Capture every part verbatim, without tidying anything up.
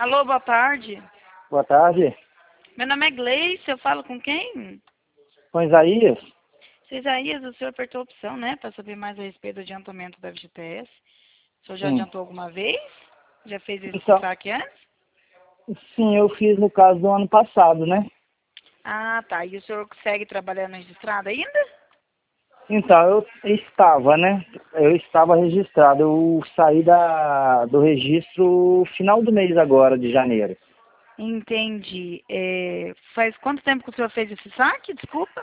Alô, boa tarde. Boa tarde. Meu nome é Gleice, eu falo com quem? Com Isaías? Seu Isaías, o senhor apertou a opção, né, para saber mais a respeito do adiantamento da F G T S. O senhor já Sim. adiantou alguma vez? Já fez esse Então, saque antes? sim, eu fiz no caso do ano passado, né? Ah, tá. E o senhor segue trabalhando registrado ainda? Então, eu estava, né? Eu estava registrado. Eu saí da, do registro final do mês agora, de janeiro. Entendi. É, faz quanto tempo que o senhor fez esse saque? Desculpa.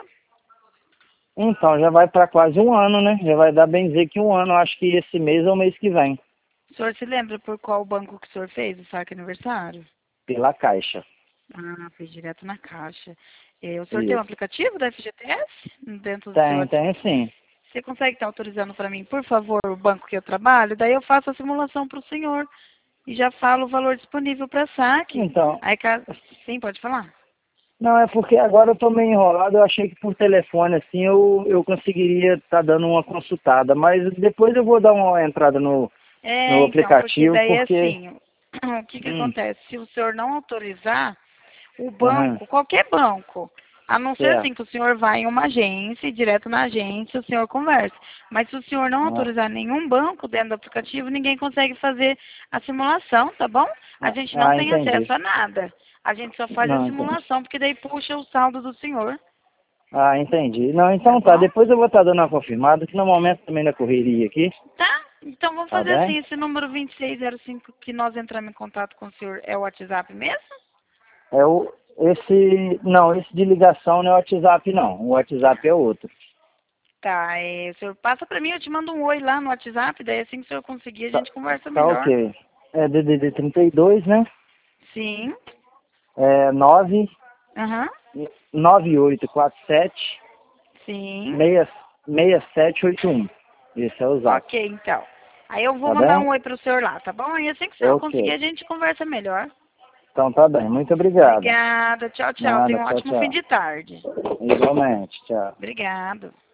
Então, já vai para quase um ano, né? Já vai dar bem dizer que um ano. Acho que esse mês ou mês que vem. O senhor se lembra por qual banco que o senhor fez o saque aniversário? Pela Caixa. Ah, fez direto na caixa. É, o senhor tem um Isso. aplicativo da F G T S dentro do seu Tem, WhatsApp? tem sim. Você consegue estar autorizando para mim, por favor, o banco que eu trabalho? Daí eu faço a simulação para o senhor e já falo o valor disponível para saque. Então, Aí, caso... Sim, pode falar? não, é porque agora eu tô meio enrolado. Eu achei que por telefone, assim, eu, eu conseguiria estar dando uma consultada. Mas depois eu vou dar uma entrada no, É, no então, porque aplicativo, daí é porque... assim, o que que Hum, acontece? Se o senhor não autorizar, o aham, banco, qualquer banco, a não ser assim certo. que o senhor vá em uma agência, e direto na agência o senhor conversa. Mas se o senhor não Ah, autorizar nenhum banco dentro do aplicativo, ninguém consegue fazer a simulação, tá bom? A ah, gente não ah, tem entendi. acesso a nada. A gente só faz a Não, entendi. simulação, porque daí puxa o saldo do senhor, Ah, entendi. Não, tá então tá. bom? Depois eu vou estar dando uma confirmada, que no momento também na correria aqui, Tá? Então vamos tá fazer assim, bem? esse número vinte e seis zero cinco que nós entramos em contato com o senhor é o WhatsApp mesmo? É o... Esse... Não, esse de ligação não é o WhatsApp, não. O WhatsApp é outro. Tá, é, o senhor passa pra mim, eu te mando um oi lá no WhatsApp, daí assim que o senhor conseguir a Tá, gente conversa tá melhor. ok. É D D D trinta e dois, né? Sim, É nove aham, nove oito quatro sete sim, seis sete oito um. Esse é o Zap. ok então. Aí eu vou Tá mandar um bem? oi pro senhor lá, tá bom? E assim que o senhor conseguir a Ok. gente conversa melhor. Então tá bem. Muito obrigado. Obrigada, tchau, tchau, tenha Nada, um tchau, ótimo fim tchau. de tarde. Igualmente, tchau. Obrigado.